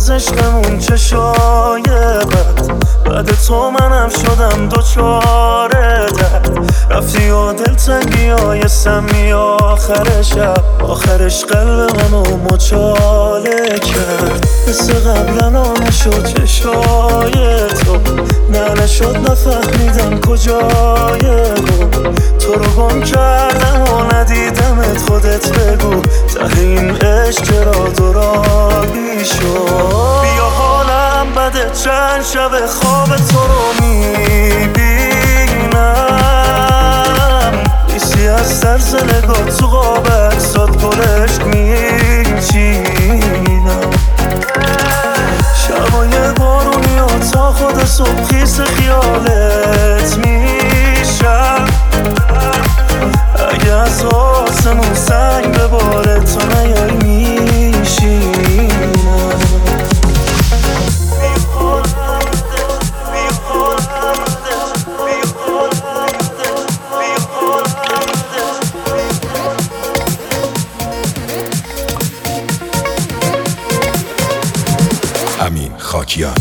از عشقمون چشای بعد تو منم شدم دوچاره درد. رفتی و دلتنگیای سمی آخر شب، آخرش قلب منو مچاله کرد. مثل قبلا نشد چشای تو، نه نشد نفهمیدم کجای تو رو گم کردم و ندیدمت. خودت بگو ته این عشق چرا دورابی شد. بیا حالم بده چند شب خواب تو رو میبینم، نیستی از طرز نگاه تو قاب اکسات گلشت میچینم. شبای بارونی و تا خود صبح خیس خیالت میشم. اگه از آسمون سنگ بباره تو نیای میشینم. امین خاکیان.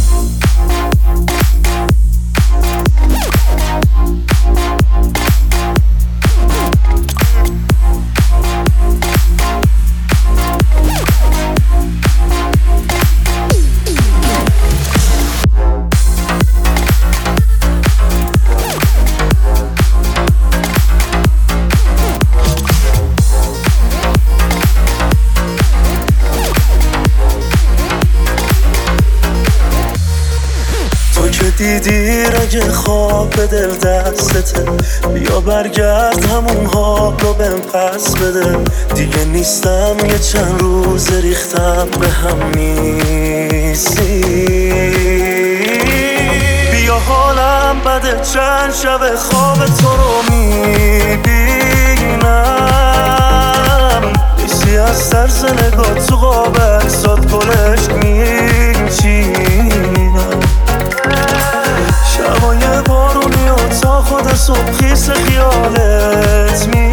دیدی رگ خواب به دل دستته، بیا برگرد همون حال رو بهم پس بده. دیگه نیستم یه چند روز ریختم به هم نیستی. بیا حالم بده چند شب خواب تو رو میبینم، نیستی از طرز نگاه تو قاب اکسات گلشت میچینم. شبای بارونی و تا خود صبح خیس خیالت